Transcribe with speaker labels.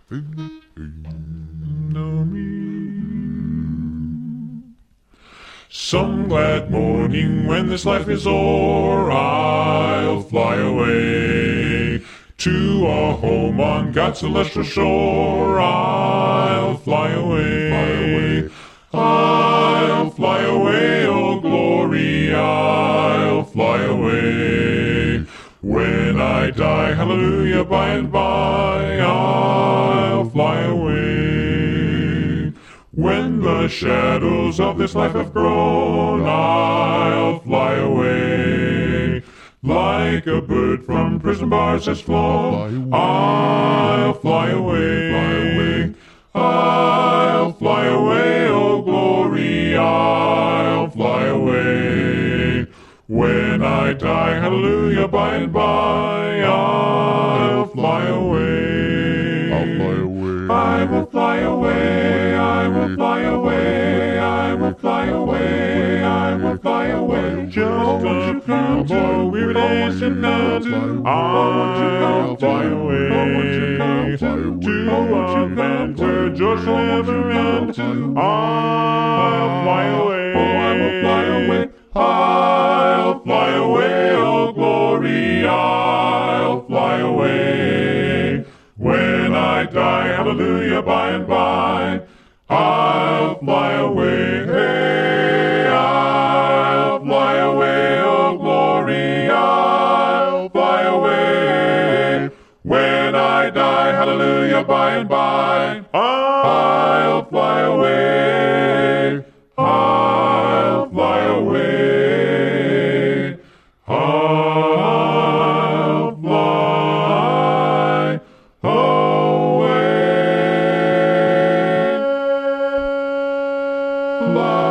Speaker 1: know me. Some glad morning when this life is o'er, I'll fly away to a home on God's celestial shore. I'll fly away, I'll fly away, oh glory, I'll fly away. When I die, hallelujah, by and by, I'll fly away. When the shadows of this life have grown, I'll fly away. Like a bird from prison bars has flown, I'll fly away. I'll fly away, oh glory, I'll fly away. When I die, hallelujah, by and by, I'll fly away.
Speaker 2: I'll fly away.
Speaker 1: I will fly away, I will fly away, I will fly away, I will fly away. Just a few more weary days and nights, I'll fly away. To a land where joy shall never end, I'll fly away. Oh, I will fly away. I'll fly away, oh glory, I'll fly away. When I die, hallelujah, by and by, I'll fly away. I'll fly away, oh glory, I'll fly away. When I die, hallelujah, by and by, I'll fly away. I'll fly away. I'll fly away. Fly